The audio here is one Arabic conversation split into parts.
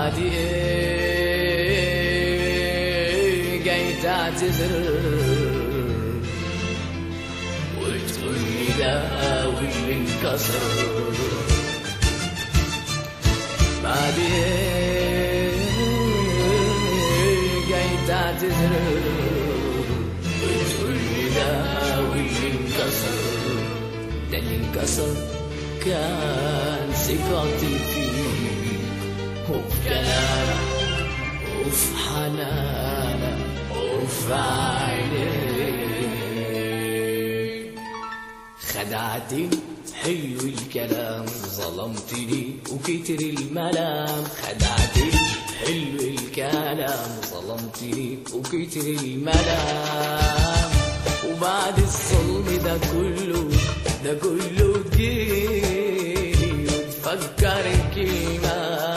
بعد ايه جاي تعتذر وتقولي ده واللي انكسر؟ بعد ايه جاي تعتذر وتقولي ده واللي انكسر؟ ده اللي انكسر كان ثقتي فيك وفي كلامك وفي حنانك وفي عينيك. خدعتني حلو الكلام، ظلمتني وكتر الملام. خدعتني حلو الكلام، ظلمتني وكتر الملام. وبعد الظلم ده كله تجيني وتفكر كلمة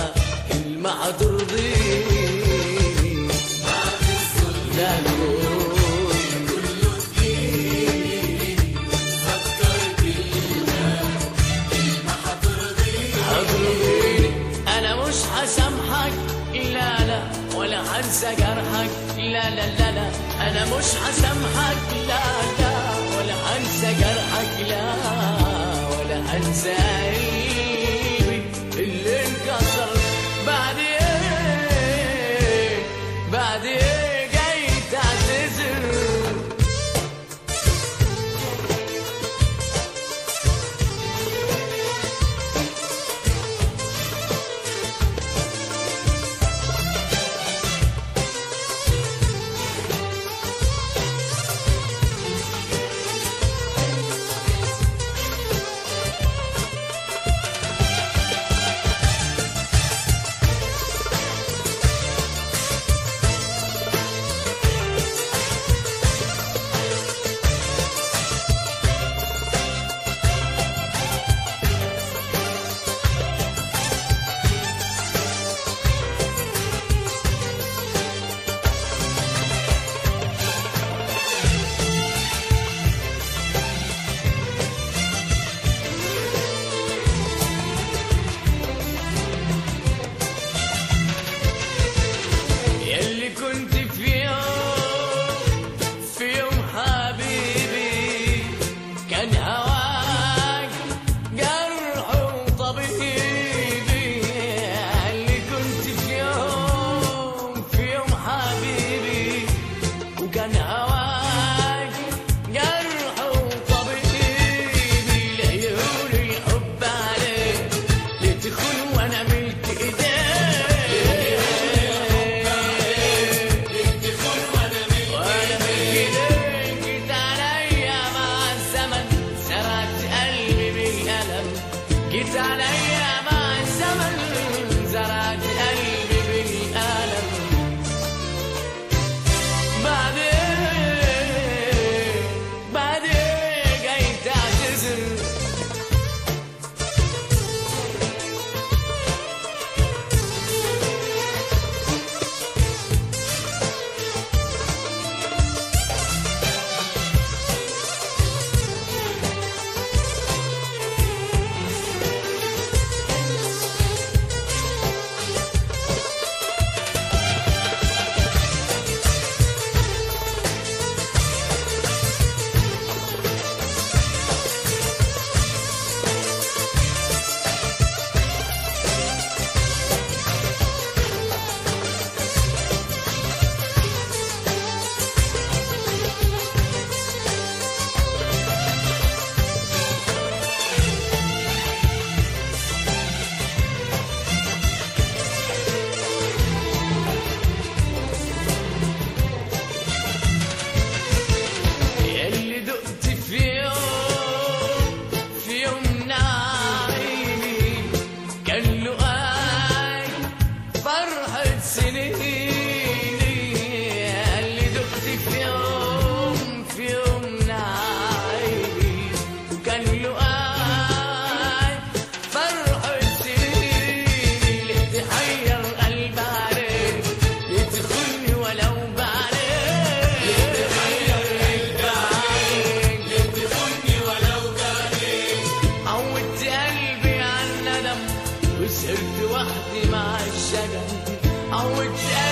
هترضيني. بعد الظلم ده كله تجيني وتفكر كلمة هترضيني. أنا مش هسامحك لا لا، ولا هنسى جرحك لا لا لا لا. أنا مش هسامحك لا لا، ولا هنسى جرحك لا، ولا هنسى قلبي اللي انكسر. بعد ايه بعد ايه جاي تعتذر؟ عهدي مع الشجر عودت